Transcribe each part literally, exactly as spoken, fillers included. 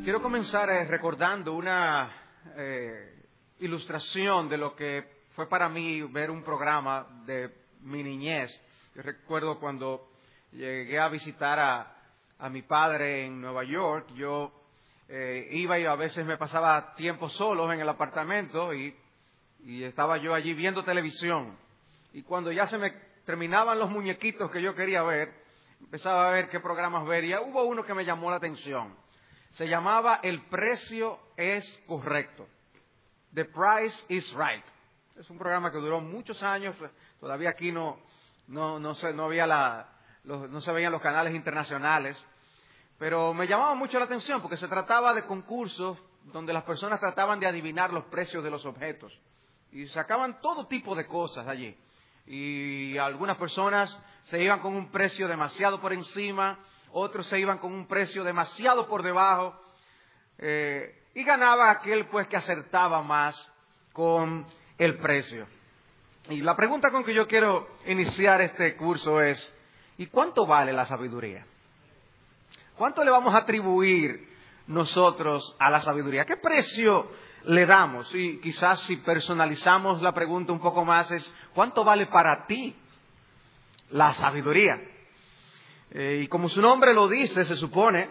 Quiero comenzar eh, recordando una eh, ilustración de lo que fue para mí ver un programa de mi niñez. Yo recuerdo cuando llegué a visitar a, a mi padre en Nueva York, yo eh, iba y a veces me pasaba tiempo solo en el apartamento y, y estaba yo allí viendo televisión. Y cuando ya se me terminaban los muñequitos que yo quería ver, empezaba a ver qué programas ver y hubo uno que me llamó la atención. Se llamaba El precio es correcto. The price is right. Es un programa que duró muchos años. Todavía aquí no, no, no, se, no, había la, los, no se veían los canales internacionales. Pero me llamaba mucho la atención porque se trataba de concursos donde las personas trataban de adivinar los precios de los objetos. Y sacaban todo tipo de cosas allí. Y algunas personas se iban con un precio demasiado por encima, otros se iban con un precio demasiado por debajo, eh, y ganaba aquel pues que acertaba más con el precio. Y la pregunta con que yo quiero iniciar este curso es, ¿y cuánto vale la sabiduría? ¿Cuánto le vamos a atribuir nosotros a la sabiduría? ¿Qué precio le damos? Y quizás si personalizamos la pregunta un poco más es, ¿cuánto vale para ti la sabiduría? Eh, y como su nombre lo dice, se supone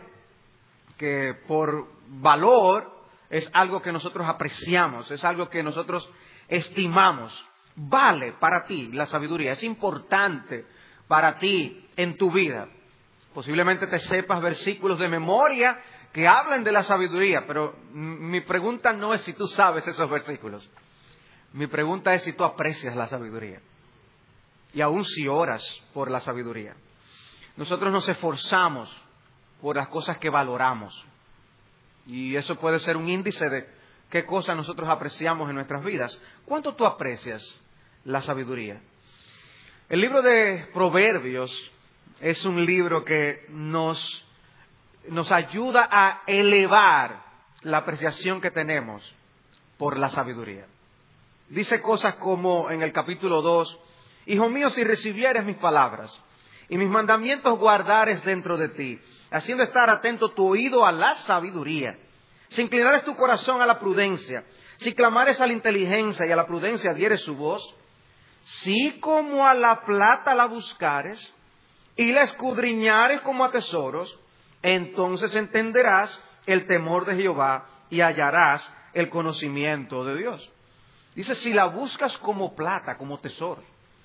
que por valor es algo que nosotros apreciamos, es algo que nosotros estimamos. Vale para ti la sabiduría, es importante para ti en tu vida. Posiblemente te sepas versículos de memoria que hablan de la sabiduría, pero mi pregunta no es si tú sabes esos versículos. Mi pregunta es si tú aprecias la sabiduría. Y aún si oras por la sabiduría. Nosotros nos esforzamos por las cosas que valoramos. Y eso puede ser un índice de qué cosas nosotros apreciamos en nuestras vidas. ¿Cuánto tú aprecias la sabiduría? El libro de Proverbios es un libro que nos, nos ayuda a elevar la apreciación que tenemos por la sabiduría. Dice cosas como en el capítulo dos, Hijo mío, si recibieres mis palabras y mis mandamientos guardares dentro de ti, haciendo estar atento tu oído a la sabiduría, si inclinares tu corazón a la prudencia, si clamares a la inteligencia y a la prudencia dieres su voz, si como a la plata la buscares y la escudriñares como a tesoros, entonces entenderás el temor de Jehová y hallarás el conocimiento de Dios. Dice, si la buscas como plata, como tesoro.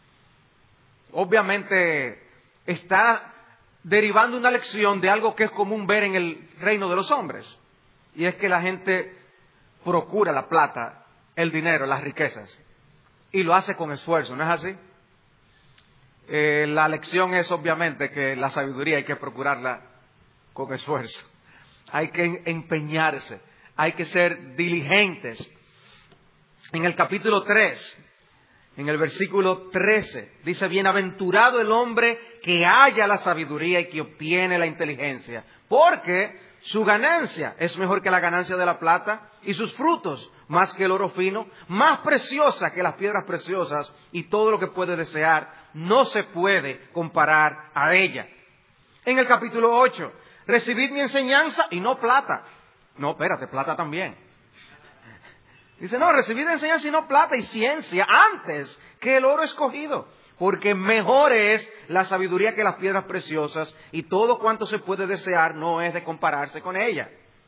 Obviamente está derivando una lección de algo que es común ver en el reino de los hombres. Y es que la gente procura la plata, el dinero, las riquezas. Y lo hace con esfuerzo, ¿no es así? Eh, la lección es obviamente que la sabiduría hay que procurarla con esfuerzo. Hay que empeñarse, hay que ser diligentes. En el capítulo tres, en el versículo trece, dice, bienaventurado el hombre que halla la sabiduría y que obtiene la inteligencia, porque su ganancia es mejor que la ganancia de la plata y sus frutos más que el oro fino, más preciosa que las piedras preciosas, y todo lo que puede desear no se puede comparar a ella. En el capítulo ocho, recibid mi enseñanza y no plata. No, espérate, plata también. Dice, no, recibid enseñanza y no plata y ciencia antes que el oro escogido, porque mejor es la sabiduría que las piedras preciosas, y todo cuanto se puede desear no es de compararse con ella.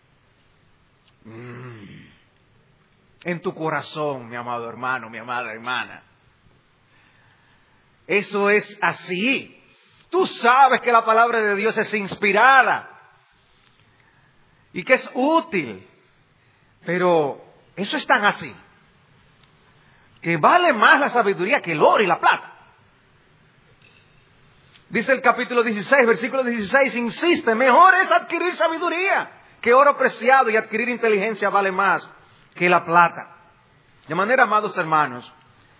Mm. En tu corazón, mi amado hermano, mi amada hermana. Eso es así. Tú sabes que la palabra de Dios es inspirada y que es útil, pero eso es tan así, que vale más la sabiduría que el oro y la plata. Dice el capítulo dieciséis, versículo dieciséis, insiste, mejor es adquirir sabiduría que oro preciado, y adquirir inteligencia vale más que la plata. De manera, amados hermanos,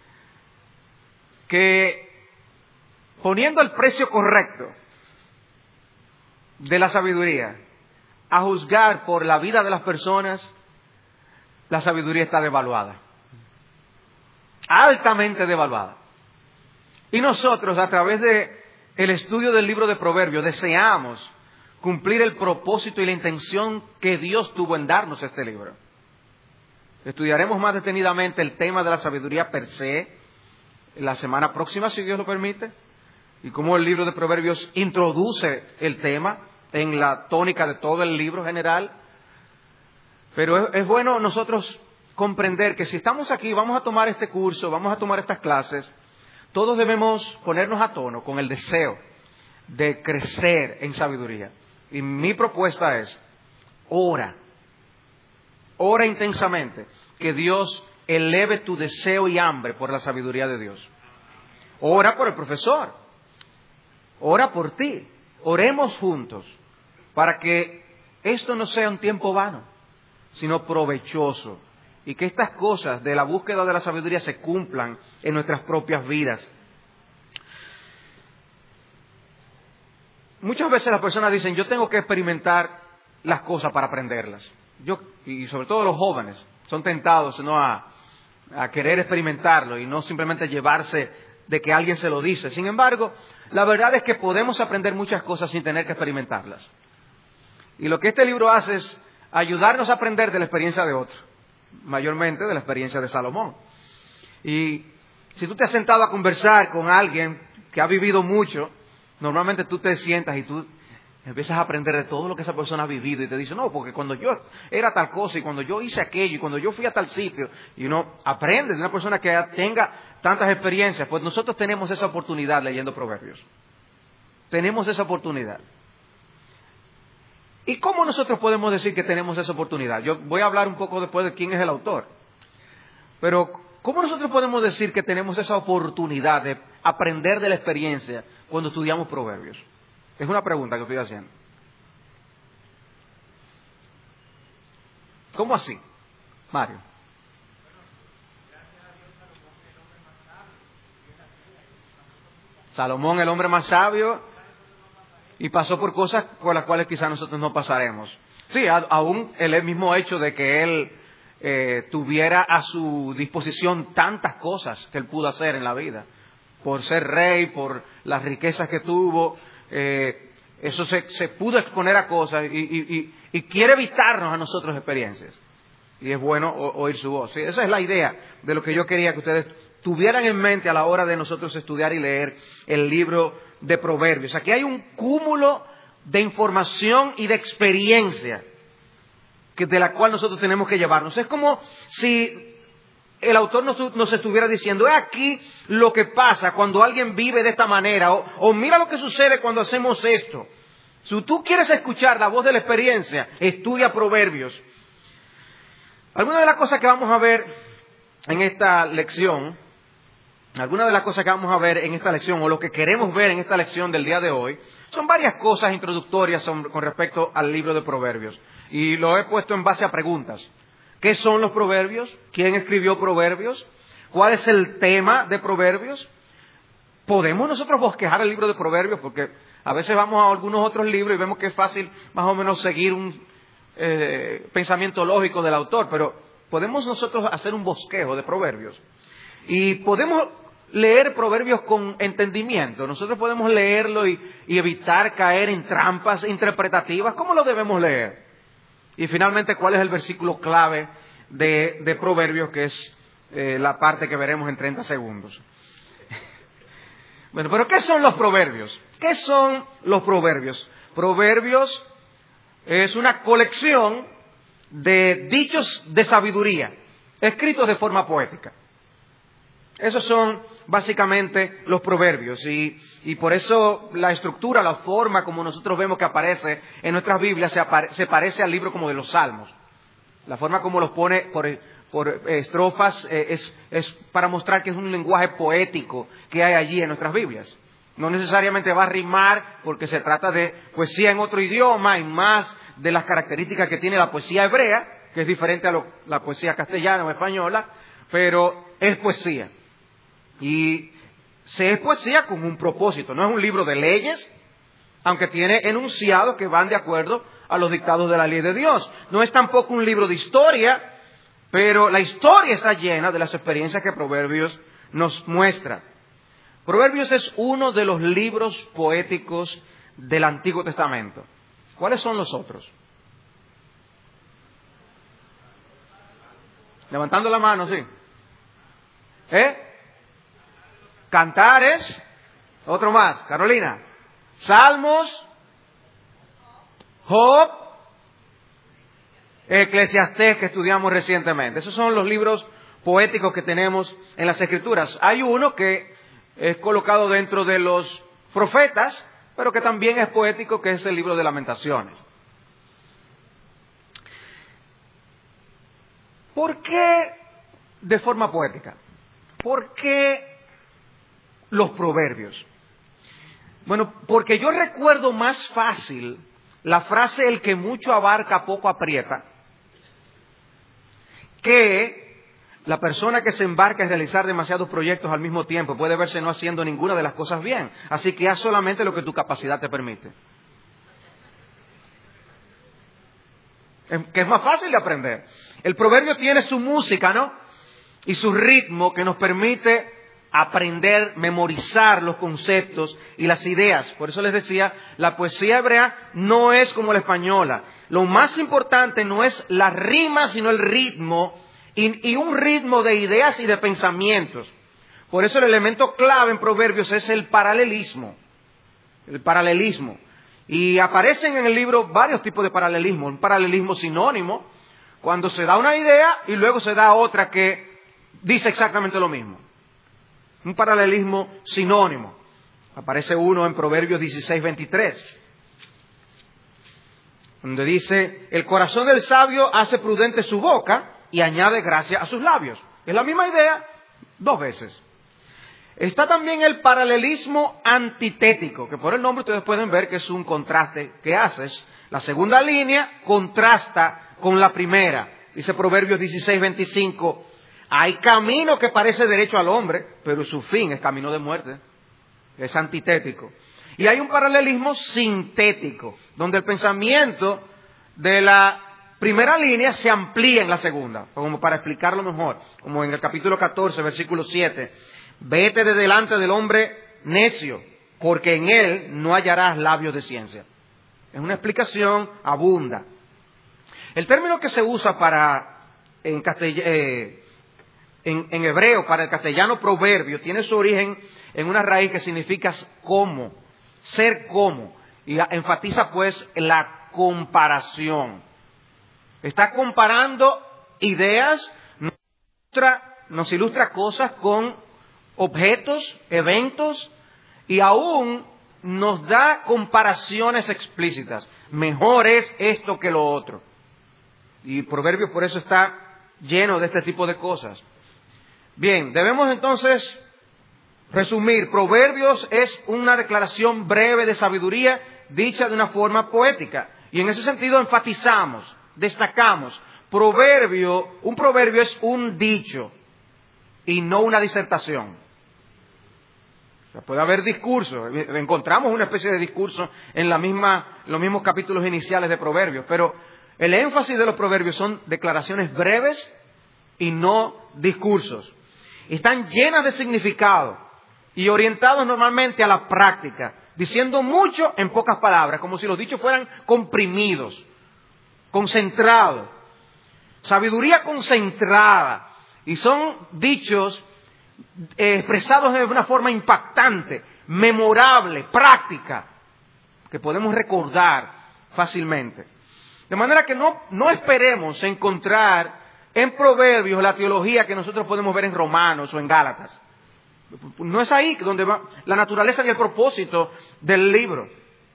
que poniendo el precio correcto de la sabiduría a juzgar por la vida de las personas, la sabiduría está devaluada, altamente devaluada. Y nosotros, a través de el estudio del libro de Proverbios, deseamos cumplir el propósito y la intención que Dios tuvo en darnos este libro. Estudiaremos más detenidamente el tema de la sabiduría per se la semana próxima, si Dios lo permite, y cómo el libro de Proverbios introduce el tema en la tónica de todo el libro general. Pero es, es bueno nosotros comprender que si estamos aquí, vamos a tomar este curso, vamos a tomar estas clases, todos debemos ponernos a tono con el deseo de crecer en sabiduría. Y mi propuesta es, ora, ora intensamente, que Dios eleve tu deseo y hambre por la sabiduría de Dios. Ora por el profesor, ora por ti, oremos juntos, para que esto no sea un tiempo vano, sino provechoso, y que estas cosas de la búsqueda de la sabiduría se cumplan en nuestras propias vidas. Muchas veces las personas dicen, yo tengo que experimentar las cosas para aprenderlas. Yo, y sobre todo los jóvenes, son tentados, ¿no?, a, a querer experimentarlo y no simplemente llevarse de que alguien se lo dice. Sin embargo, la verdad es que podemos aprender muchas cosas sin tener que experimentarlas. Y lo que este libro hace es ayudarnos a aprender de la experiencia de otro, mayormente de la experiencia de Salomón. Y si tú te has sentado a conversar con alguien que ha vivido mucho, normalmente tú te sientas y tú empiezas a aprender de todo lo que esa persona ha vivido y te dice, no, porque cuando yo era tal cosa y cuando yo hice aquello y cuando yo fui a tal sitio, y uno aprende de una persona que tenga tantas experiencias. Pues nosotros tenemos esa oportunidad leyendo Proverbios. Tenemos esa oportunidad. ¿Y cómo nosotros podemos decir que tenemos esa oportunidad? Yo voy a hablar un poco después de quién es el autor. Pero, ¿cómo nosotros podemos decir que tenemos esa oportunidad de aprender de la experiencia cuando estudiamos Proverbios? Es una pregunta que estoy haciendo. ¿Cómo así, Mario? Salomón, el hombre más sabio, y pasó por cosas por las cuales quizás nosotros no pasaremos. Sí, a, aún el mismo hecho de que él eh, tuviera a su disposición tantas cosas que él pudo hacer en la vida, por ser rey, por las riquezas que tuvo, eh, eso se, se pudo exponer a cosas y, y, y, y quiere evitarnos a nosotros experiencias. Y es bueno o, oír su voz. ¿Sí? Esa es la idea de lo que yo quería que ustedes tuvieran en mente a la hora de nosotros estudiar y leer el libro de Proverbios. Aquí hay un cúmulo de información y de experiencia que, de la cual nosotros tenemos que llevarnos. Es como si el autor nos, nos estuviera diciendo, es aquí lo que pasa cuando alguien vive de esta manera, o, o mira lo que sucede cuando hacemos esto. Si tú quieres escuchar la voz de la experiencia, estudia Proverbios. Algunas de las cosas que vamos a ver en esta lección, algunas de las cosas que vamos a ver en esta lección, o lo que queremos ver en esta lección del día de hoy, son varias cosas introductorias con respecto al libro de Proverbios. Y lo he puesto en base a preguntas. ¿Qué son los Proverbios? ¿Quién escribió Proverbios? ¿Cuál es el tema de Proverbios? ¿Podemos nosotros bosquejar el libro de Proverbios? Porque a veces vamos a algunos otros libros y vemos que es fácil más o menos seguir un eh, pensamiento lógico del autor, pero podemos nosotros hacer un bosquejo de Proverbios. Y podemos leer Proverbios con entendimiento. Nosotros podemos leerlo y, y evitar caer en trampas interpretativas. ¿Cómo lo debemos leer? Y finalmente, ¿cuál es el versículo clave de, de Proverbios, que es eh, la parte que veremos en treinta segundos? Bueno, pero ¿qué son los Proverbios? ¿Qué son los Proverbios? Proverbios es una colección de dichos de sabiduría, escritos de forma poética. Esos son básicamente los Proverbios, y, y por eso la estructura, la forma como nosotros vemos que aparece en nuestras Biblias se, apare, se parece al libro como de los Salmos. La forma como los pone por, por eh, estrofas eh, es, es para mostrar que es un lenguaje poético que hay allí en nuestras Biblias. No necesariamente va a rimar porque se trata de poesía en otro idioma y más de las características que tiene la poesía hebrea, que es diferente a lo, la poesía castellana o española, pero es poesía. Y se es poesía con un propósito. No es un libro de leyes, aunque tiene enunciados que van de acuerdo a los dictados de la ley de Dios. No es tampoco un libro de historia, pero la historia está llena de las experiencias que Proverbios nos muestra. Proverbios es uno de los libros poéticos del Antiguo Testamento. ¿Cuáles son los otros? Levantando la mano, sí. ¿Eh? Cantares. Otro más. Carolina. Salmos. Job. Eclesiastés, que estudiamos recientemente. Esos son los libros poéticos que tenemos en las Escrituras. Hay uno que es colocado dentro de los profetas, pero que también es poético, que es el libro de Lamentaciones. ¿Por qué de forma poética? ¿Por qué los proverbios? Bueno, porque yo recuerdo más fácil la frase "el que mucho abarca, poco aprieta", que la persona que se embarca en realizar demasiados proyectos al mismo tiempo puede verse no haciendo ninguna de las cosas bien. Así que haz solamente lo que tu capacidad te permite. Que es más fácil de aprender. El proverbio tiene su música, ¿no? Y su ritmo que nos permite aprender, memorizar los conceptos y las ideas. Por eso les decía, la poesía hebrea no es como la española. Lo más importante no es la rima, sino el ritmo, y, y un ritmo de ideas y de pensamientos. Por eso el elemento clave en Proverbios es el paralelismo. El paralelismo. Y aparecen en el libro varios tipos de paralelismo. Un paralelismo sinónimo, cuando se da una idea y luego se da otra que dice exactamente lo mismo. Un paralelismo sinónimo. Aparece uno en Proverbios dieciséis veintitrés, donde dice: el corazón del sabio hace prudente su boca y añade gracia a sus labios. Es la misma idea dos veces. Está también el paralelismo antitético, que por el nombre ustedes pueden ver que es un contraste que haces. La segunda línea contrasta con la primera. Dice Proverbios dieciséis veinticinco: hay camino que parece derecho al hombre, pero su fin es camino de muerte. Es antitético. Y hay un paralelismo sintético, donde el pensamiento de la primera línea se amplía en la segunda, como para explicarlo mejor, como en el capítulo catorce, versículo siete. Vete de delante del hombre necio, porque en él no hallarás labios de ciencia. Es una explicación abunda. El término que se usa para en, castell, eh, en, en hebreo para el castellano proverbio tiene su origen en una raíz que significa como, ser como, y enfatiza pues la comparación. Está comparando ideas, nos ilustra, nos ilustra cosas con objetos, eventos, y aún nos da comparaciones explícitas. Mejor es esto que lo otro. Y Proverbios por eso está lleno de este tipo de cosas. Bien, debemos entonces resumir. Proverbios es una declaración breve de sabiduría dicha de una forma poética. Y en ese sentido enfatizamos, destacamos. Proverbio, un proverbio es un dicho y no una disertación. O sea, puede haber discurso, encontramos una especie de discurso en la misma, los mismos capítulos iniciales de Proverbios, pero el énfasis de los proverbios son declaraciones breves y no discursos. Están llenas de significado y orientados normalmente a la práctica, diciendo mucho en pocas palabras, como si los dichos fueran comprimidos, concentrados. Sabiduría concentrada. Y son dichos eh, expresados de una forma impactante, memorable, práctica, que podemos recordar fácilmente. De manera que no, no esperemos encontrar en Proverbios la teología que nosotros podemos ver en Romanos o en Gálatas. No es ahí donde va la naturaleza y el propósito del libro.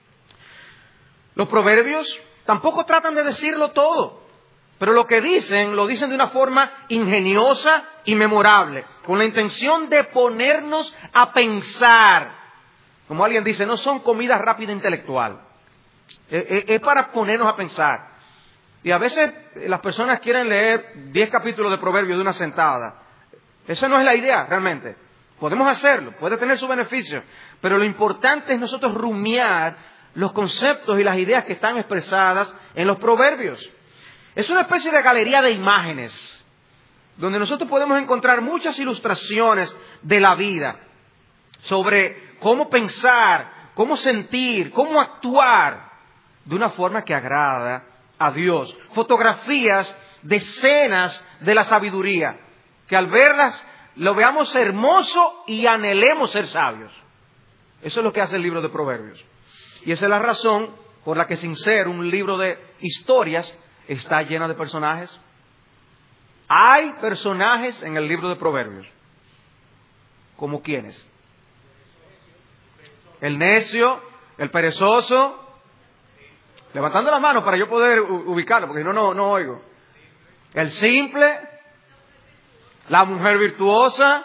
Los Proverbios tampoco tratan de decirlo todo. Pero lo que dicen, lo dicen de una forma ingeniosa y memorable, con la intención de ponernos a pensar. Como alguien dice, no son comida rápida intelectual. Es para ponernos a pensar. Y a veces las personas quieren leer diez capítulos de Proverbios de una sentada. Esa no es la idea, realmente. Podemos hacerlo, puede tener su beneficio. Pero lo importante es nosotros rumiar los conceptos y las ideas que están expresadas en los Proverbios. Es una especie de galería de imágenes, donde nosotros podemos encontrar muchas ilustraciones de la vida, sobre cómo pensar, cómo sentir, cómo actuar, de una forma que agrada a Dios. Fotografías de escenas de la sabiduría, que al verlas lo veamos hermoso y anhelemos ser sabios. Eso es lo que hace el libro de Proverbios. Y esa es la razón por la que, sin ser un libro de historias, está llena de personajes. Hay personajes en el libro de Proverbios. ¿Como quiénes? El necio, el perezoso. Levantando las manos para yo poder ubicarlo, porque si no, no, no oigo. El simple, la mujer virtuosa,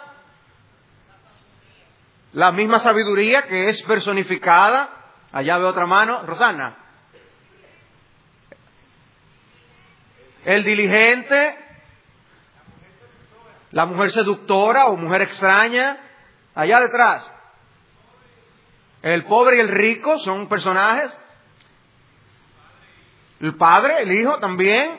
la misma sabiduría que es personificada. Allá veo otra mano, Rosana. El diligente, la mujer seductora o mujer extraña, allá detrás. El pobre y el rico son personajes. El padre, el hijo también.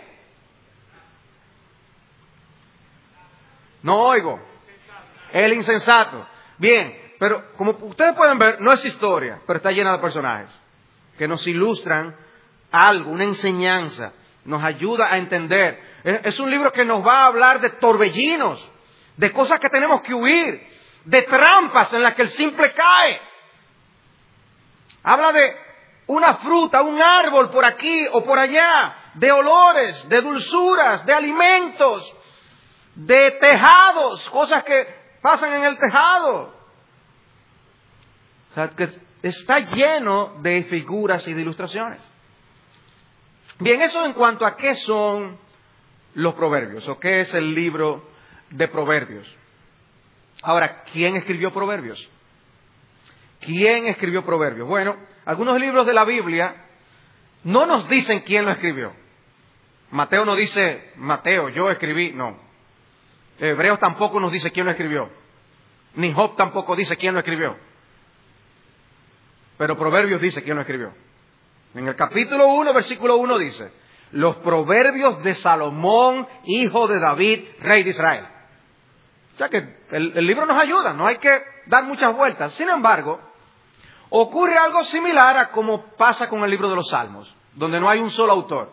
No oigo. El insensato. Bien, pero como ustedes pueden ver, no es historia, pero está llena de personajes que nos ilustran algo, una enseñanza, nos ayuda a entender. Es un libro que nos va a hablar de torbellinos, de cosas que tenemos que huir, de trampas en las que el simple cae. Habla de una fruta, un árbol por aquí o por allá, de olores, de dulzuras, de alimentos, de tejados, cosas que pasan en el tejado. O sea, que está lleno de figuras y de ilustraciones. Bien, eso en cuanto a qué son los proverbios o qué es el libro de Proverbios. Ahora, ¿quién escribió Proverbios? ¿Quién escribió Proverbios? Bueno, algunos libros de la Biblia no nos dicen quién lo escribió. Mateo no dice, Mateo, yo escribí, no. Hebreos tampoco nos dice quién lo escribió. Ni Job tampoco dice quién lo escribió. Pero Proverbios dice quién lo escribió. En el capítulo uno, versículo uno dice, los proverbios de Salomón, hijo de David, rey de Israel. O sea que el, el libro nos ayuda, no hay que dar muchas vueltas. Sin embargo, ocurre algo similar a como pasa con el libro de los Salmos, donde no hay un solo autor.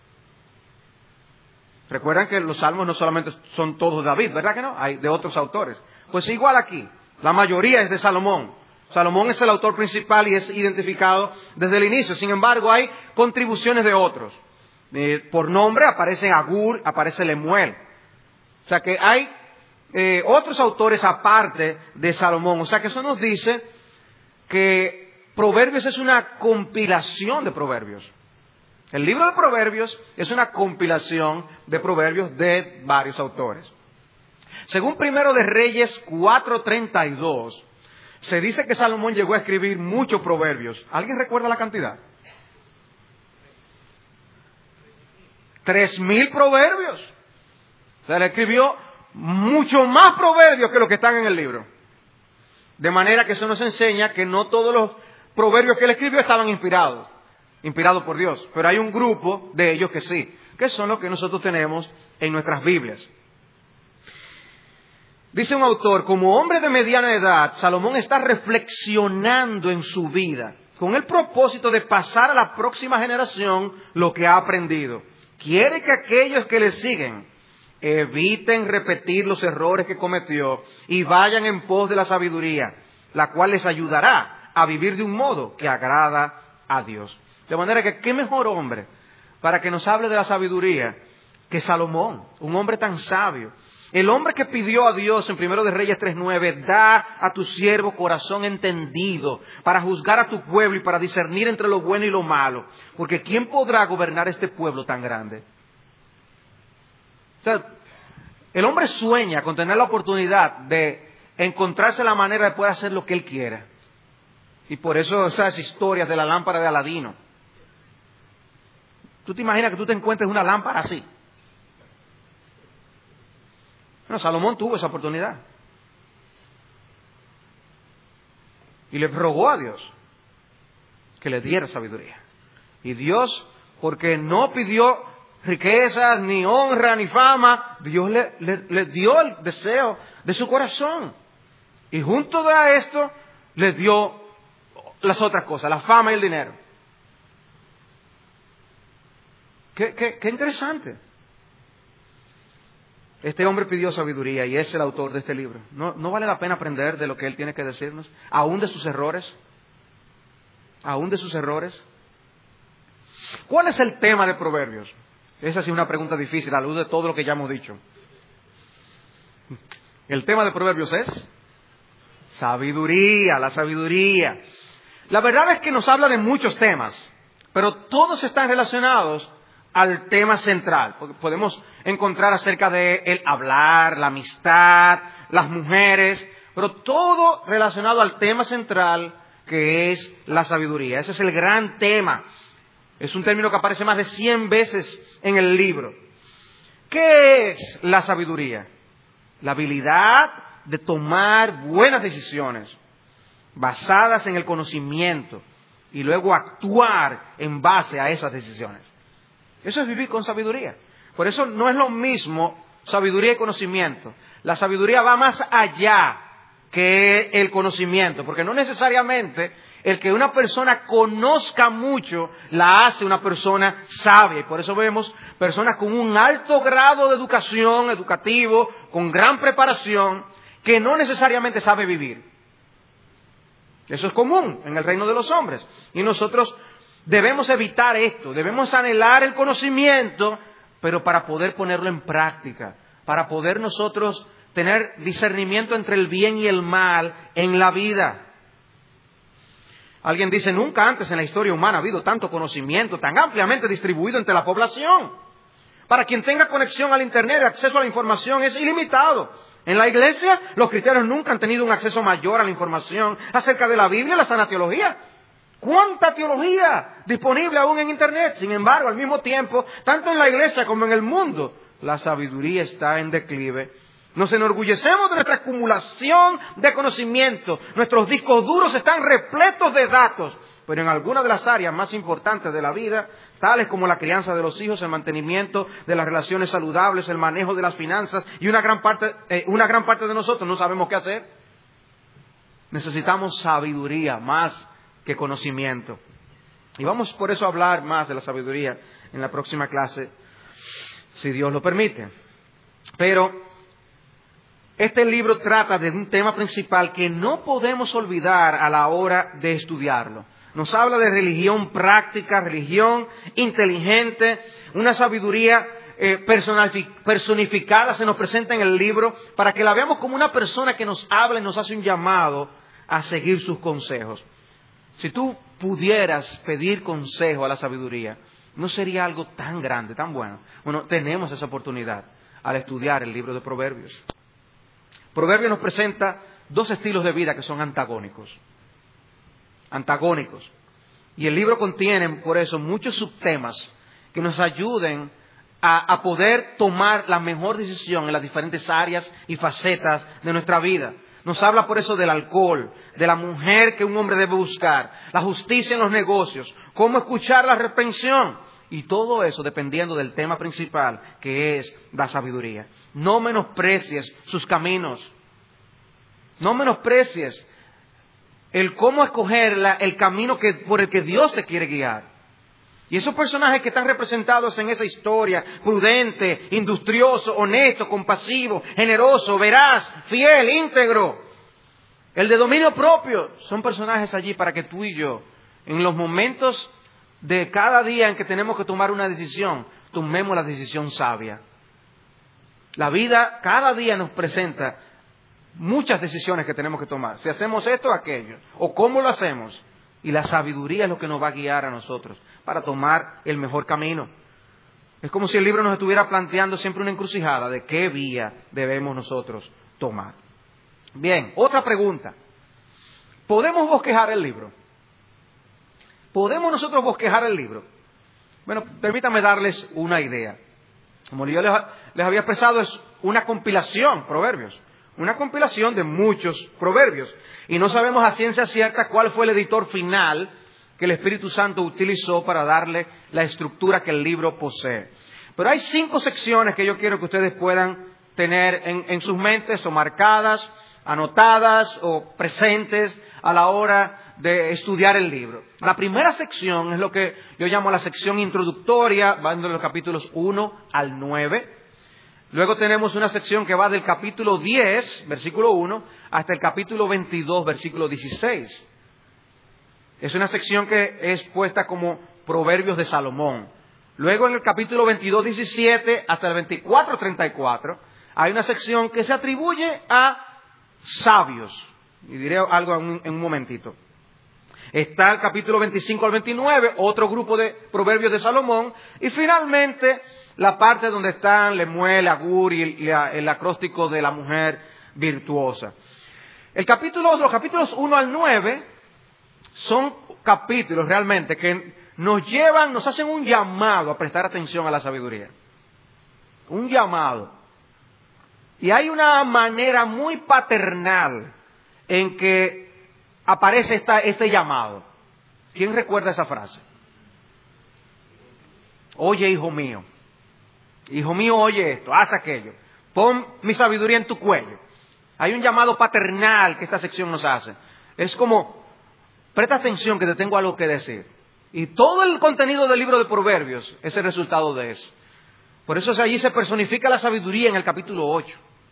Recuerdan que los Salmos no solamente son todos de David, ¿verdad que no? Hay de otros autores. Pues igual aquí, la mayoría es de Salomón. Salomón es el autor principal y es identificado desde el inicio. Sin embargo, hay contribuciones de otros. Eh, por nombre aparece Agur, aparece Lemuel. O sea que hay eh, otros autores aparte de Salomón. O sea que eso nos dice que Proverbios es una compilación de proverbios. El libro de Proverbios es una compilación de proverbios de varios autores. Según Primero de Reyes cuatro treinta y dos, se dice que Salomón llegó a escribir muchos proverbios. ¿Alguien recuerda la cantidad? Tres mil proverbios. O sea, le escribió mucho más proverbios que los que están en el libro. De manera que eso nos enseña que no todos los proverbios que él escribió estaban inspirados. Inspirado por Dios, pero hay un grupo de ellos que sí, que son los que nosotros tenemos en nuestras Biblias. Dice un autor, como hombre de mediana edad, Salomón está reflexionando en su vida, con el propósito de pasar a la próxima generación lo que ha aprendido. Quiere que aquellos que le siguen eviten repetir los errores que cometió y vayan en pos de la sabiduría, la cual les ayudará a vivir de un modo que agrada a Dios. De manera que, ¿qué mejor hombre para que nos hable de la sabiduría que Salomón? Un hombre tan sabio. El hombre que pidió a Dios en Primero de Reyes tres nueve, da a tu siervo corazón entendido para juzgar a tu pueblo y para discernir entre lo bueno y lo malo. Porque ¿quién podrá gobernar este pueblo tan grande? O sea, el hombre sueña con tener la oportunidad de encontrarse la manera de poder hacer lo que él quiera. Y por eso esas historias de la lámpara de Aladino. ¿Tú te imaginas que tú te encuentres una lámpara así? Bueno, Salomón tuvo esa oportunidad. Y le rogó a Dios que le diera sabiduría. Y Dios, porque no pidió riquezas, ni honra, ni fama, Dios le, le, le dio el deseo de su corazón. Y junto a esto, le dio las otras cosas, la fama y el dinero. Qué, qué, qué interesante. Este hombre pidió sabiduría y es el autor de este libro. ¿No, ¿No vale la pena aprender de lo que él tiene que decirnos? Aún de sus errores. Aún de sus errores. ¿Cuál es el tema de Proverbios? Esa sí es una pregunta difícil a la luz de todo lo que ya hemos dicho. El tema de Proverbios es sabiduría, la sabiduría. La verdad es que nos habla de muchos temas, pero todos están relacionados al tema central. Porque podemos encontrar acerca de el hablar, la amistad, las mujeres, pero todo relacionado al tema central que es la sabiduría. Ese es el gran tema. Es un término que aparece más de cien veces en el libro. ¿Qué es la sabiduría? La habilidad de tomar buenas decisiones basadas en el conocimiento y luego actuar en base a esas decisiones. Eso es vivir con sabiduría. Por eso no es lo mismo sabiduría y conocimiento. La sabiduría va más allá que el conocimiento, porque no necesariamente el que una persona conozca mucho la hace una persona sabia. Y por eso vemos personas con un alto grado de educación, educativo, con gran preparación, que no necesariamente sabe vivir. Eso es común en el reino de los hombres. Y nosotros debemos evitar esto, debemos anhelar el conocimiento, pero para poder ponerlo en práctica, para poder nosotros tener discernimiento entre el bien y el mal en la vida. Alguien dice, nunca antes en la historia humana ha habido tanto conocimiento tan ampliamente distribuido entre la población. Para quien tenga conexión al Internet, el acceso a la información es ilimitado. En la iglesia, los cristianos nunca han tenido un acceso mayor a la información acerca de la Biblia y la sana teología. ¿Cuánta teología disponible aún en Internet? Sin embargo, al mismo tiempo, tanto en la iglesia como en el mundo, la sabiduría está en declive. Nos enorgullecemos de nuestra acumulación de conocimiento. Nuestros discos duros están repletos de datos. Pero en algunas de las áreas más importantes de la vida, tales como la crianza de los hijos, el mantenimiento de las relaciones saludables, el manejo de las finanzas, y una gran parte, eh, una gran parte de nosotros no sabemos qué hacer. Necesitamos sabiduría más que conocimiento. Y vamos por eso a hablar más de la sabiduría en la próxima clase, si Dios lo permite. Pero este libro trata de un tema principal que no podemos olvidar a la hora de estudiarlo. Nos habla de religión práctica, religión inteligente, una sabiduría eh, personificada se nos presenta en el libro para que la veamos como una persona que nos habla y nos hace un llamado a seguir sus consejos. Si tú pudieras pedir consejo a la sabiduría, no sería algo tan grande, tan bueno. Bueno, tenemos esa oportunidad al estudiar el libro de Proverbios. Proverbios nos presenta dos estilos de vida que son antagónicos. Antagónicos. Y el libro contiene, por eso, muchos subtemas que nos ayuden a, a poder tomar la mejor decisión en las diferentes áreas y facetas de nuestra vida. Nos habla por eso del alcohol, de la mujer que un hombre debe buscar, la justicia en los negocios, cómo escuchar la reprensión. Y todo eso dependiendo del tema principal, que es la sabiduría. No menosprecies sus caminos. No menosprecies el cómo escoger la, el camino que, por el que Dios te quiere guiar. Y esos personajes que están representados en esa historia, prudente, industrioso, honesto, compasivo, generoso, veraz, fiel, íntegro, el de dominio propio, son personajes allí para que tú y yo, en los momentos de cada día en que tenemos que tomar una decisión, tomemos la decisión sabia. La vida cada día nos presenta muchas decisiones que tenemos que tomar. Si hacemos esto o aquello, o cómo lo hacemos. Y la sabiduría es lo que nos va a guiar a nosotros para tomar el mejor camino. Es como si el libro nos estuviera planteando siempre una encrucijada de qué vía debemos nosotros tomar. Bien, otra pregunta. ¿Podemos bosquejar el libro? ¿Podemos nosotros bosquejar el libro? Bueno, permítanme darles una idea. Como yo les, les había expresado, es una compilación, Proverbios. Una compilación de muchos proverbios. Y no sabemos a ciencia cierta cuál fue el editor final que el Espíritu Santo utilizó para darle la estructura que el libro posee. Pero hay cinco secciones que yo quiero que ustedes puedan tener en, en sus mentes, o marcadas, anotadas, o presentes a la hora de estudiar el libro. La primera sección es lo que yo llamo la sección introductoria, va de los capítulos uno al nueve. Luego tenemos una sección que va del capítulo diez, versículo uno, hasta el capítulo veintidós, versículo dieciséis. Es una sección que es puesta como Proverbios de Salomón. Luego en el capítulo veintidós, diecisiete, hasta el veinticuatro, treinta y cuatro, hay una sección que se atribuye a sabios. Y diré algo en un, en un momentito. Está el capítulo veinticinco al veintinueve, otro grupo de Proverbios de Salomón. Y finalmente, la parte donde están Lemuel, Agur y la, el acróstico de la mujer virtuosa. El capítulo, los capítulos uno al nueve son capítulos realmente que nos llevan, nos hacen un llamado a prestar atención a la sabiduría. Un llamado. Y hay una manera muy paternal en que aparece esta, este llamado. ¿Quién recuerda esa frase? Oye, hijo mío. Hijo mío, oye esto, haz aquello. Pon mi sabiduría en tu cuello. Hay un llamado paternal que esta sección nos hace. Es como, presta atención que te tengo algo que decir. Y todo el contenido del libro de Proverbios es el resultado de eso. Por eso allí se personifica la sabiduría en el capítulo ocho.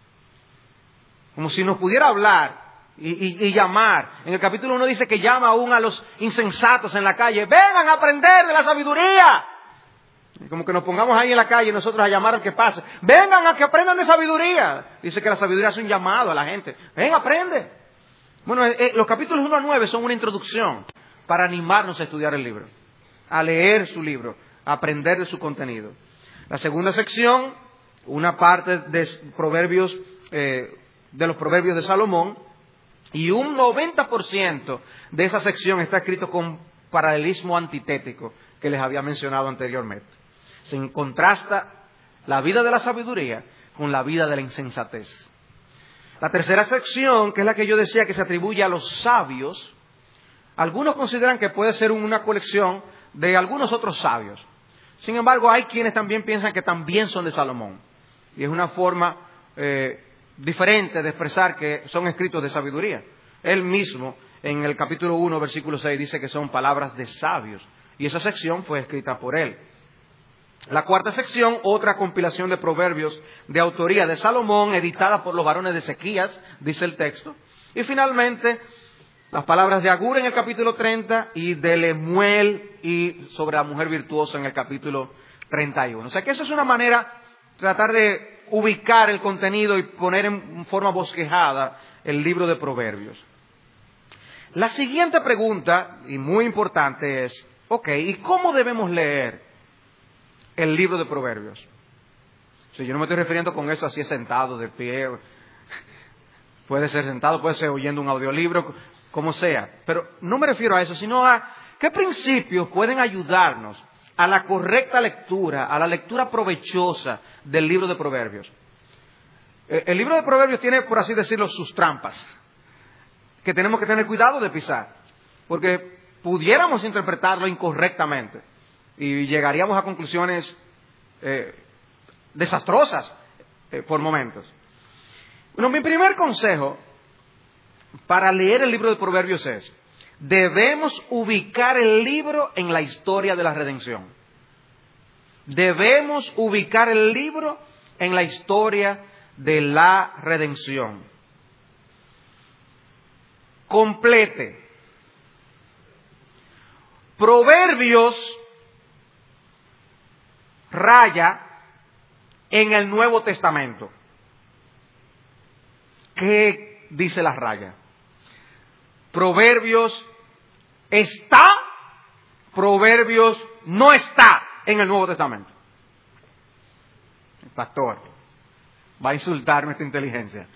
Como si nos pudiera hablar y, y, y llamar. En el capítulo uno dice que llama aún a los insensatos en la calle. Vengan a aprender de la sabiduría. Y como que nos pongamos ahí en la calle nosotros a llamar al que pase. Vengan a que aprendan de sabiduría. Dice que la sabiduría es un llamado a la gente. Ven, aprende. Bueno, eh, los capítulos uno a nueve son una introducción para animarnos a estudiar el libro, a leer su libro, a aprender de su contenido. La segunda sección, una parte de proverbios, eh, de los proverbios de Salomón, y un noventa por ciento de esa sección está escrito con paralelismo antitético que les había mencionado anteriormente. Se contrasta la vida de la sabiduría con la vida de la insensatez. La tercera sección, que es la que yo decía que se atribuye a los sabios, algunos consideran que puede ser una colección de algunos otros sabios. Sin embargo, hay quienes también piensan que también son de Salomón. Y es una forma eh, diferente de expresar que son escritos de sabiduría. Él mismo, en el capítulo uno, versículo seis, dice que son palabras de sabios. Y esa sección fue escrita por él. La cuarta sección, otra compilación de proverbios de autoría de Salomón, editada por los varones de Ezequías, dice el texto. Y finalmente, las palabras de Agur en el capítulo treinta y de Lemuel y sobre la mujer virtuosa en el capítulo treinta y uno. O sea que esa es una manera, tratar de ubicar el contenido y poner en forma bosquejada el libro de Proverbios. La siguiente pregunta, y muy importante, es, ok, ¿y cómo debemos leer el libro de Proverbios? O sea, yo no me estoy refiriendo con eso así sentado, de pie. Puede ser sentado, puede ser oyendo un audiolibro, como sea. Pero no me refiero a eso, sino a qué principios pueden ayudarnos a la correcta lectura, a la lectura provechosa del libro de Proverbios. El libro de Proverbios tiene, por así decirlo, sus trampas, que tenemos que tener cuidado de pisar, porque pudiéramos interpretarlo incorrectamente y llegaríamos a conclusiones eh, desastrosas eh, por momentos. Bueno, mi primer consejo para leer el libro de Proverbios es, debemos ubicar el libro en la historia de la redención. Debemos ubicar el libro en la historia de la redención. Complete. Proverbios raya en el Nuevo Testamento. ¿Qué dice la raya? Proverbios está, Proverbios no está en el Nuevo Testamento. El pastor va a insultar nuestra inteligencia.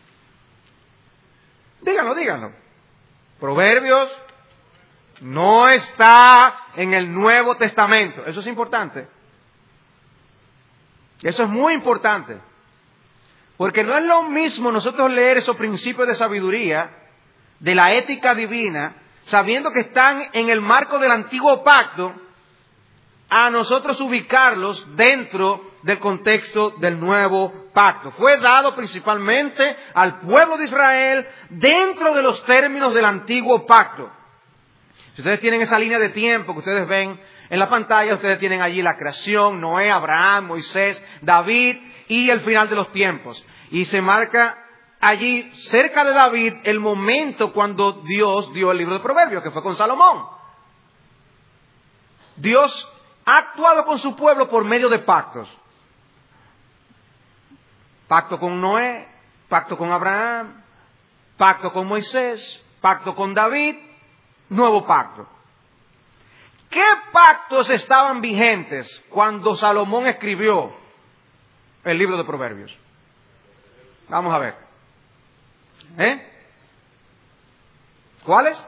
Díganlo, díganlo. Proverbios no está en el Nuevo Testamento. Eso es importante. Eso es muy importante. Porque no es lo mismo nosotros leer esos principios de sabiduría, de la ética divina, sabiendo que están en el marco del antiguo pacto, a nosotros ubicarlos dentro del contexto del nuevo pacto. Fue dado principalmente al pueblo de Israel dentro de los términos del antiguo pacto. Si ustedes tienen esa línea de tiempo que ustedes ven en la pantalla, ustedes tienen allí la creación, Noé, Abraham, Moisés, David y el final de los tiempos. Y se marca allí, cerca de David, el momento cuando Dios dio el libro de Proverbios, que fue con Salomón. Dios ha actuado con su pueblo por medio de pactos. Pacto con Noé, pacto con Abraham, pacto con Moisés, pacto con David, nuevo pacto. ¿Qué pactos estaban vigentes cuando Salomón escribió el libro de Proverbios? Vamos a ver. ¿Eh? ¿Cuáles?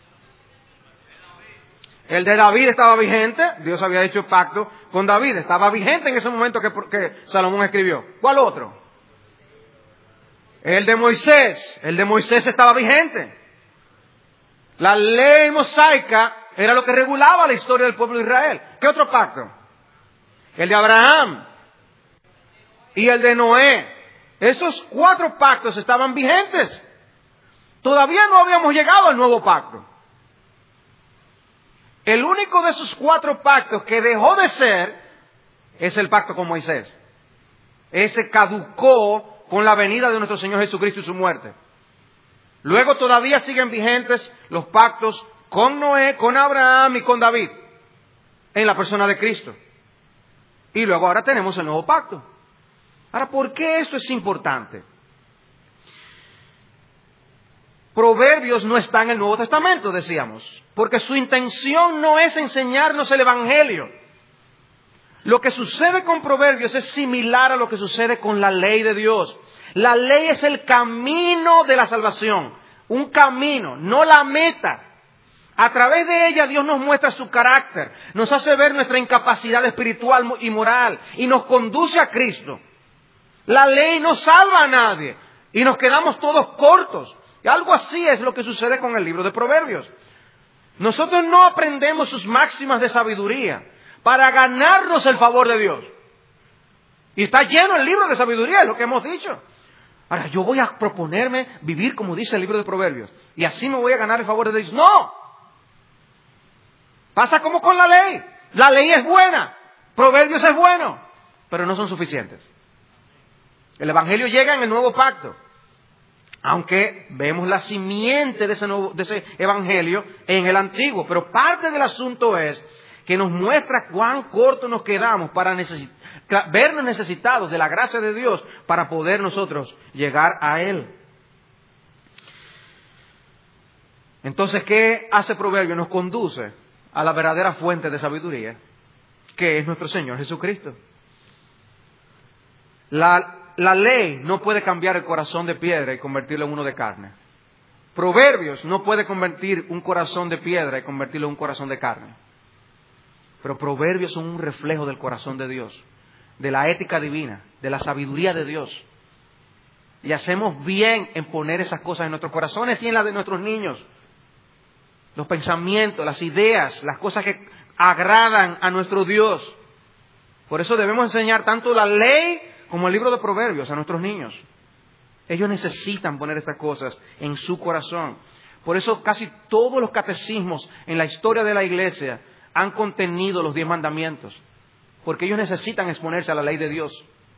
El de David estaba vigente. Dios había hecho pacto con David. Estaba vigente en ese momento que, que Salomón escribió. ¿Cuál otro? El de Moisés. El de Moisés estaba vigente. La ley mosaica era lo que regulaba la historia del pueblo de Israel. ¿Qué otro pacto? El de Abraham y el de Noé. Esos cuatro pactos estaban vigentes. Todavía no habíamos llegado al nuevo pacto. El único de esos cuatro pactos que dejó de ser es el pacto con Moisés. Ese caducó con la venida de nuestro Señor Jesucristo y su muerte. Luego todavía siguen vigentes los pactos con Noé, con Abraham y con David, en la persona de Cristo. Y luego ahora tenemos el nuevo pacto. Ahora, ¿por qué esto es importante? Proverbios no está en el Nuevo Testamento, decíamos, porque su intención no es enseñarnos el Evangelio. Lo que sucede con Proverbios es similar a lo que sucede con la ley de Dios. La ley es el camino de la salvación, un camino, no la meta. A través de ella Dios nos muestra su carácter, nos hace ver nuestra incapacidad espiritual y moral y nos conduce a Cristo. La ley no salva a nadie y nos quedamos todos cortos. Y algo así es lo que sucede con el libro de Proverbios. Nosotros no aprendemos sus máximas de sabiduría para ganarnos el favor de Dios. Y está lleno el libro de sabiduría, es lo que hemos dicho. Ahora, yo voy a proponerme vivir como dice el libro de Proverbios. Y así me voy a ganar el favor de Dios. ¡No! Pasa como con la ley. La ley es buena. Proverbios es bueno. Pero no son suficientes. El Evangelio llega en el nuevo pacto. Aunque vemos la simiente de ese, nuevo, de ese Evangelio en el antiguo. Pero parte del asunto es que nos muestra cuán corto nos quedamos para necesit- vernos necesitados de la gracia de Dios para poder nosotros llegar a Él. Entonces, ¿qué hace Proverbio? Nos conduce a la verdadera fuente de sabiduría, que es nuestro Señor Jesucristo. La, la ley no puede cambiar el corazón de piedra y convertirlo en uno de carne. Proverbios no puede convertir un corazón de piedra y convertirlo en un corazón de carne. Pero Proverbios son un reflejo del corazón de Dios, de la ética divina, de la sabiduría de Dios. Y hacemos bien en poner esas cosas en nuestros corazones y en las de nuestros niños. Los pensamientos, las ideas, las cosas que agradan a nuestro Dios. Por eso debemos enseñar tanto la ley como el libro de Proverbios a nuestros niños. Ellos necesitan poner estas cosas en su corazón. Por eso casi todos los catecismos en la historia de la Iglesia han contenido los diez mandamientos. Porque ellos necesitan exponerse a la ley de Dios.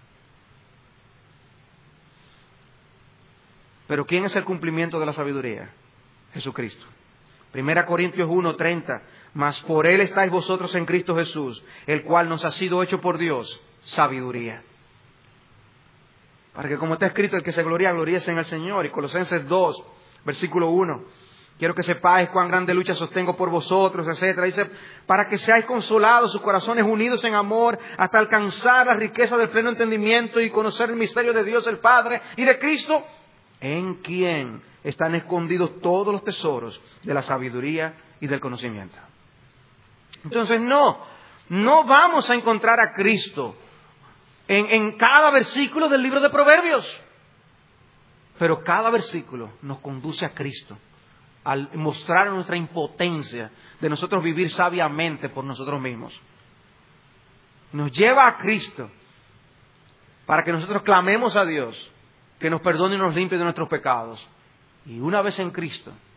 Pero ¿quién es el cumplimiento de la sabiduría? Jesucristo. Primera Corintios uno treinta. Mas por Él estáis vosotros en Cristo Jesús, el cual nos ha sido hecho por Dios sabiduría. Para que como está escrito, el que se gloria, gloríese en el Señor. Y Colosenses dos, versículo uno. Quiero que sepáis cuán grande lucha sostengo por vosotros, etcétera. Dice, para que seáis consolados, sus corazones unidos en amor, hasta alcanzar la riqueza del pleno entendimiento y conocer el misterio de Dios el Padre y de Cristo, en quien están escondidos todos los tesoros de la sabiduría y del conocimiento. Entonces, no, no vamos a encontrar a Cristo en, en cada versículo del libro de Proverbios. Pero cada versículo nos conduce a Cristo, al mostrar nuestra impotencia de nosotros vivir sabiamente por nosotros mismos. Nos lleva a Cristo para que nosotros clamemos a Dios que nos perdone y nos limpie de nuestros pecados. Y una vez en Cristo,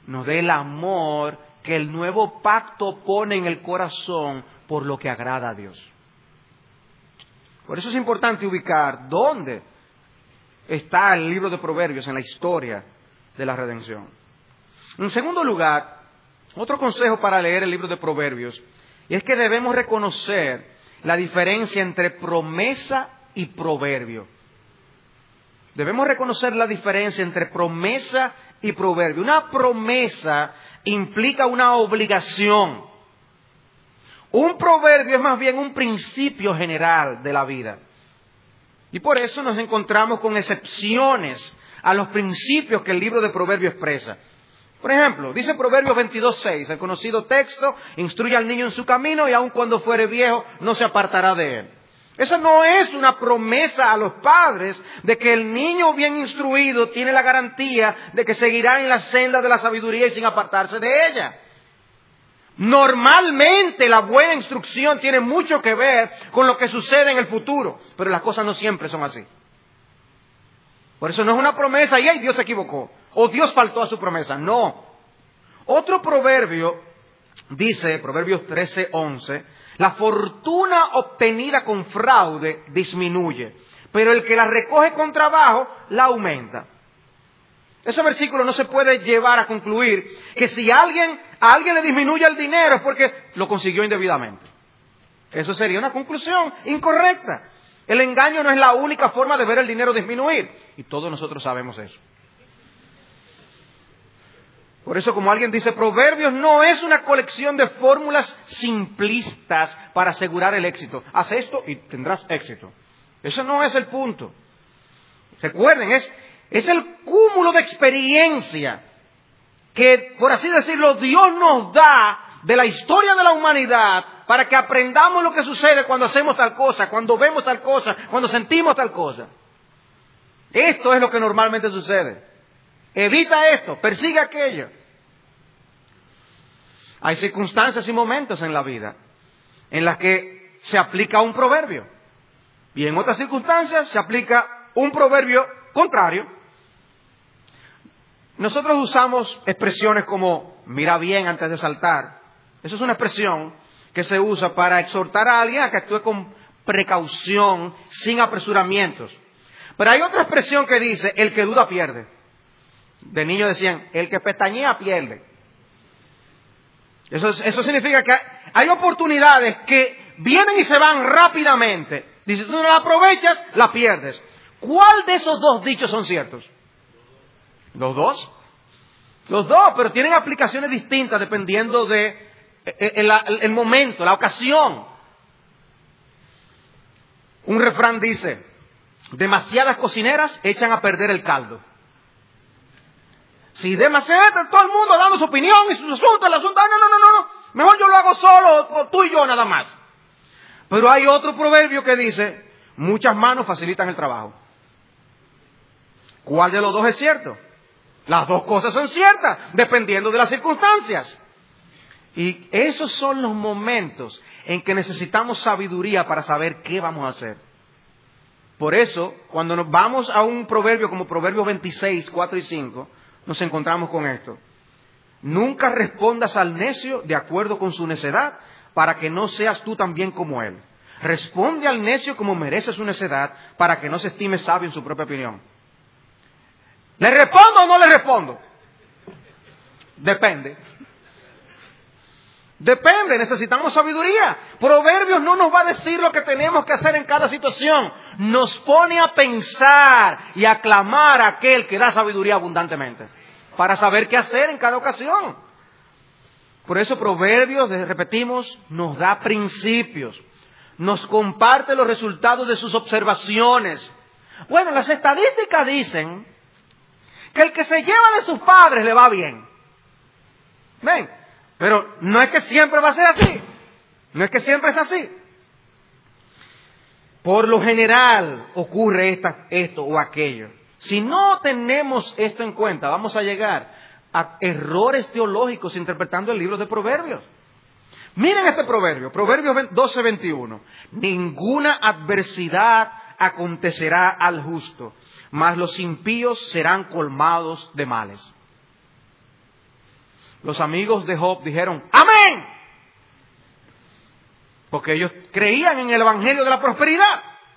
nos dé el amor que el nuevo pacto pone en el corazón por lo que agrada a Dios. Por eso es importante ubicar dónde está el libro de Proverbios en la historia de la redención. En segundo lugar, otro consejo para leer el libro de Proverbios, y es que debemos reconocer la diferencia entre promesa y proverbio. Debemos reconocer la diferencia entre promesa y proverbio. Una promesa implica una obligación. Un proverbio es más bien un principio general de la vida. Y por eso nos encontramos con excepciones a los principios que el libro de Proverbios expresa. Por ejemplo, dice Proverbios veintidós seis, el conocido texto: instruye al niño en su camino y aun cuando fuere viejo no se apartará de él. Esa no es una promesa a los padres de que el niño bien instruido tiene la garantía de que seguirá en la senda de la sabiduría y sin apartarse de ella. Normalmente la buena instrucción tiene mucho que ver con lo que sucede en el futuro, pero las cosas no siempre son así. Por eso no es una promesa y ¡ay, Dios se equivocó! O Dios faltó a su promesa. No. Otro proverbio dice, Proverbios trece once, la fortuna obtenida con fraude disminuye, pero el que la recoge con trabajo la aumenta. Ese versículo no se puede llevar a concluir que si alguien, a alguien le disminuye el dinero es porque lo consiguió indebidamente. Eso sería una conclusión incorrecta. El engaño no es la única forma de ver el dinero disminuir. Y todos nosotros sabemos eso. Por eso, como alguien dice, Proverbios no es una colección de fórmulas simplistas para asegurar el éxito. Haz esto y tendrás éxito. Eso no es el punto. Recuerden, es, es el cúmulo de experiencia que, por así decirlo, Dios nos da de la historia de la humanidad para que aprendamos lo que sucede cuando hacemos tal cosa, cuando vemos tal cosa, cuando sentimos tal cosa. Esto es lo que normalmente sucede. Evita esto, persigue aquello. Hay circunstancias y momentos en la vida en las que se aplica un proverbio. Y en otras circunstancias se aplica un proverbio contrario. Nosotros usamos expresiones como mira bien antes de saltar. Eso es una expresión que se usa para exhortar a alguien a que actúe con precaución, sin apresuramientos. Pero hay otra expresión que dice el que duda pierde. De niño decían, el que pestañea pierde. Eso, eso significa que hay oportunidades que vienen y se van rápidamente. Dice, tú no la aprovechas, la pierdes. ¿Cuál de esos dos dichos son ciertos? ¿Los dos? Los dos, pero tienen aplicaciones distintas dependiendo de el, el, el momento, la ocasión. Un refrán dice, demasiadas cocineras echan a perder el caldo. Si demasiado, todo el mundo dando su opinión y sus asuntos, el asunto, no, no, no, no, no, mejor yo lo hago solo, o tú y yo nada más. Pero hay otro proverbio que dice, muchas manos facilitan el trabajo. ¿Cuál de los dos es cierto? Las dos cosas son ciertas, dependiendo de las circunstancias. Y esos son los momentos en que necesitamos sabiduría para saber qué vamos a hacer. Por eso, cuando nos vamos a un proverbio como Proverbios veintiséis, cuatro y cinco, nos encontramos con esto. Nunca respondas al necio de acuerdo con su necedad, para que no seas tú también como él. Responde al necio como merece su necedad, para que no se estime sabio en su propia opinión. ¿Le respondo o no le respondo? Depende. Depende, necesitamos sabiduría. Proverbios no nos va a decir lo que tenemos que hacer en cada situación. Nos pone a pensar y a clamar a aquel que da sabiduría abundantemente, para saber qué hacer en cada ocasión. Por eso Proverbios, repetimos, nos da principios. Nos comparte los resultados de sus observaciones. Bueno, las estadísticas dicen que el que se lleva de sus padres le va bien. ¿Ven? Pero no es que siempre va a ser así. No es que siempre es así. Por lo general ocurre esta, esto o aquello. Si no tenemos esto en cuenta, vamos a llegar a errores teológicos interpretando el libro de Proverbios. Miren este proverbio, Proverbios doce veintiuno. Ninguna adversidad acontecerá al justo, mas los impíos serán colmados de males. Los amigos de Job dijeron, ¡amén! Porque ellos creían en el evangelio de la prosperidad.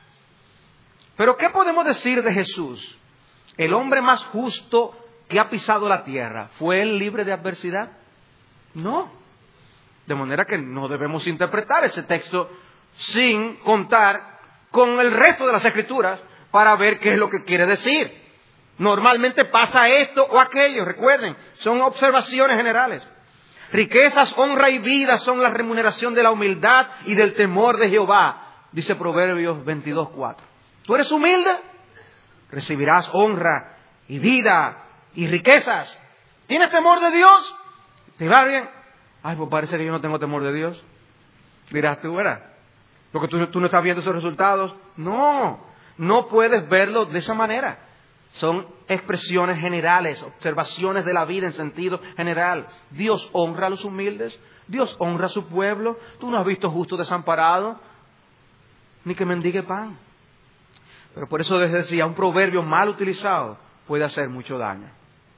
Pero ¿qué podemos decir de Jesús? El hombre más justo que ha pisado la tierra. ¿Fue él libre de adversidad? No. De manera que no debemos interpretar ese texto sin contar con el resto de las Escrituras para ver qué es lo que quiere decir. Normalmente pasa esto o aquello, recuerden, son observaciones generales. Riquezas, honra y vida son la remuneración de la humildad y del temor de Jehová, dice Proverbios veintidós cuatro. ¿Tú eres humilde? Recibirás honra y vida y riquezas. ¿Tienes temor de Dios? ¿Te va bien? Ay, pues parece que yo no tengo temor de Dios. Dirás tú, ¿verdad? Porque tú, tú no estás viendo esos resultados. No, no puedes verlo de esa manera. Son expresiones generales, observaciones de la vida en sentido general. Dios honra a los humildes, Dios honra a su pueblo. Tú no has visto justo desamparado, ni que mendigue pan. Pero por eso les decía, un proverbio mal utilizado puede hacer mucho daño.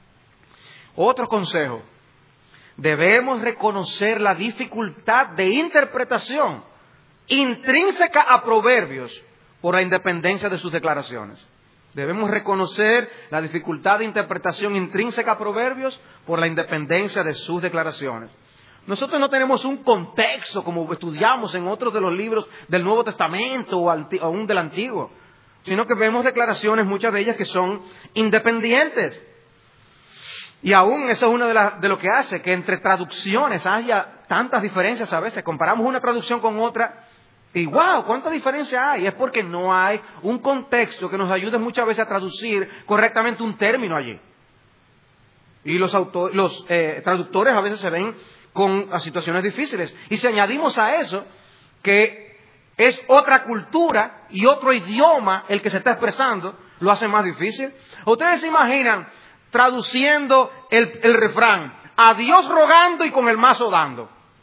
Otro consejo, debemos reconocer la dificultad de interpretación intrínseca a proverbios por la independencia de sus declaraciones. Debemos reconocer la dificultad de interpretación intrínseca a proverbios por la independencia de sus declaraciones. Nosotros no tenemos un contexto como estudiamos en otros de los libros del Nuevo Testamento o aún del Antiguo, sino que vemos declaraciones, muchas de ellas que son independientes. Y aún eso es una de, la, de lo que hace que entre traducciones haya tantas diferencias a veces. Comparamos una traducción con otra y ¡wow! ¿Cuánta diferencia hay? Es porque no hay un contexto que nos ayude muchas veces a traducir correctamente un término allí. Y los, autor, los eh, traductores a veces se ven con a situaciones difíciles. Y si añadimos a eso que es otra cultura y otro idioma el que se está expresando, lo hace más difícil. ¿Ustedes se imaginan traduciendo el, el refrán, a Dios rogando y con el mazo dando?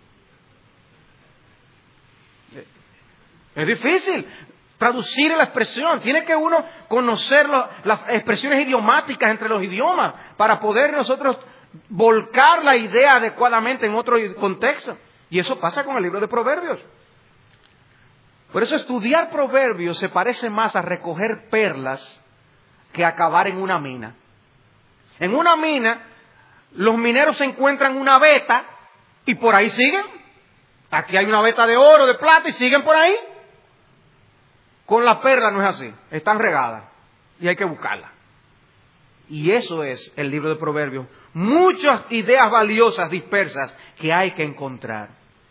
Es difícil traducir la expresión. Tiene que uno conocer lo, las expresiones idiomáticas entre los idiomas para poder nosotros volcar la idea adecuadamente en otro contexto. Y eso pasa con el libro de Proverbios. Por eso estudiar Proverbios se parece más a recoger perlas que a cavar en una mina. En una mina, los mineros se encuentran una veta y por ahí siguen. Aquí hay una veta de oro, de plata y siguen por ahí. Con la perla no es así, están regadas y hay que buscarlas. Y eso es el libro de Proverbios. Muchas ideas valiosas dispersas que hay que encontrar.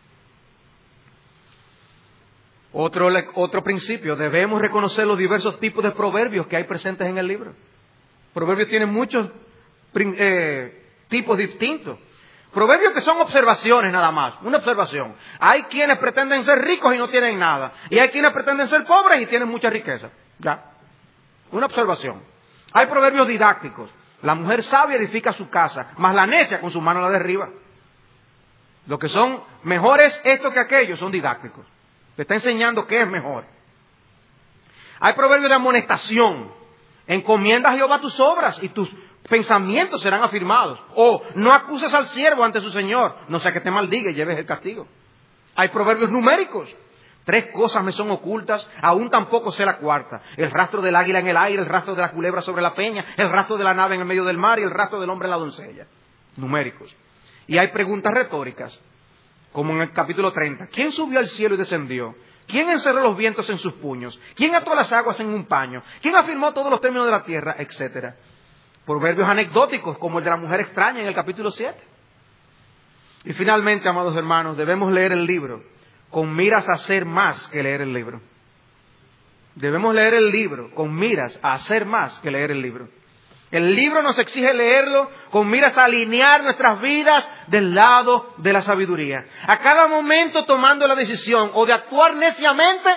Otro, otro principio, debemos reconocer los diversos tipos de proverbios que hay presentes en el libro. Proverbios tienen muchos eh, tipos distintos. Proverbios que son observaciones nada más, una observación. Hay quienes pretenden ser ricos y no tienen nada. Y hay quienes pretenden ser pobres y tienen mucha riqueza. Ya, una observación. Hay proverbios didácticos. La mujer sabia edifica su casa, mas la necia con su mano la derriba. Lo que son mejores esto que aquello son didácticos. Te está enseñando qué es mejor. Hay proverbios de amonestación. Encomienda a Jehová tus obras y tus pensamientos serán afirmados. O no acuses al siervo ante su señor, no sea que te maldiga y lleves el castigo. Hay proverbios numéricos. Tres cosas me son ocultas, aún tampoco sé la cuarta. El rastro del águila en el aire, el rastro de la culebra sobre la peña, el rastro de la nave en el medio del mar y el rastro del hombre en la doncella. Numéricos. Y hay preguntas retóricas, como en el capítulo treinta. ¿Quién subió al cielo y descendió? ¿Quién encerró los vientos en sus puños? ¿Quién ató las aguas en un paño? ¿Quién afirmó todos los términos de la tierra? Etcétera. Proverbios anecdóticos, como el de la mujer extraña en el capítulo siete. Y finalmente, amados hermanos, debemos leer el libro con miras a hacer más que leer el libro. Debemos leer el libro con miras a hacer más que leer el libro. El libro nos exige leerlo con miras a alinear nuestras vidas del lado de la sabiduría. A cada momento tomando la decisión o de actuar neciamente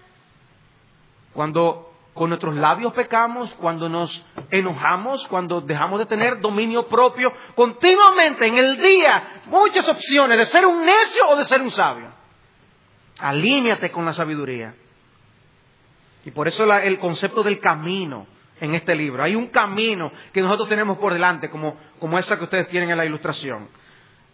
cuando con nuestros labios pecamos, cuando nos enojamos, cuando dejamos de tener dominio propio. Continuamente en el día, muchas opciones de ser un necio o de ser un sabio. Alíñate con la sabiduría. Y por eso la, el concepto del camino en este libro. Hay un camino que nosotros tenemos por delante, como, como esa que ustedes tienen en la ilustración.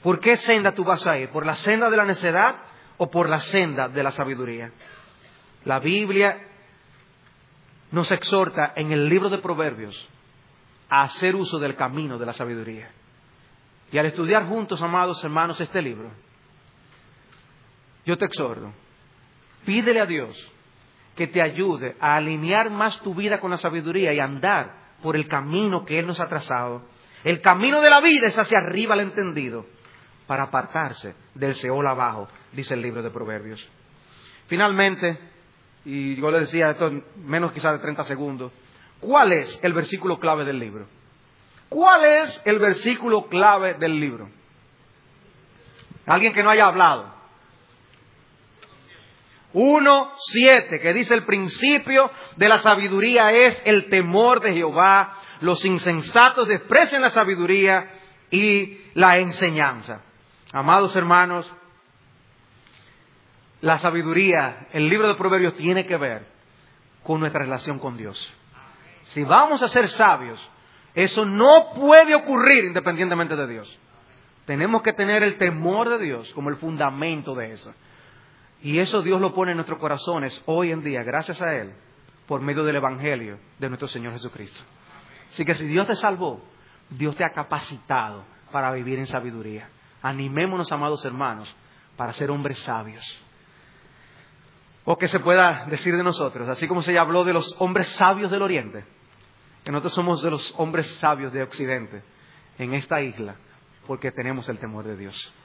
¿Por qué senda tú vas a ir? ¿Por la senda de la necedad o por la senda de la sabiduría? La Biblia nos exhorta en el libro de Proverbios a hacer uso del camino de la sabiduría. Y al estudiar juntos, amados hermanos, este libro, yo te exhorto, pídele a Dios que te ayude a alinear más tu vida con la sabiduría y andar por el camino que Él nos ha trazado. El camino de la vida es hacia arriba al entendido, para apartarse del Seol abajo, dice el libro de Proverbios. Finalmente, y yo le decía esto en menos quizás de treinta segundos, ¿cuál es el versículo clave del libro? ¿Cuál es el versículo clave del libro? Alguien que no haya hablado. uno siete, que dice: el principio de la sabiduría es el temor de Jehová. Los insensatos desprecian la sabiduría y la enseñanza. Amados hermanos, la sabiduría, el libro de Proverbios tiene que ver con nuestra relación con Dios. Si vamos a ser sabios, eso no puede ocurrir independientemente de Dios. Tenemos que tener el temor de Dios como el fundamento de eso. Y eso Dios lo pone en nuestros corazones hoy en día, gracias a Él, por medio del Evangelio de nuestro Señor Jesucristo. Así que si Dios te salvó, Dios te ha capacitado para vivir en sabiduría. Animémonos, amados hermanos, para ser hombres sabios. O que se pueda decir de nosotros, así como se ya habló de los hombres sabios del Oriente, que nosotros somos de los hombres sabios de Occidente, en esta isla, porque tenemos el temor de Dios.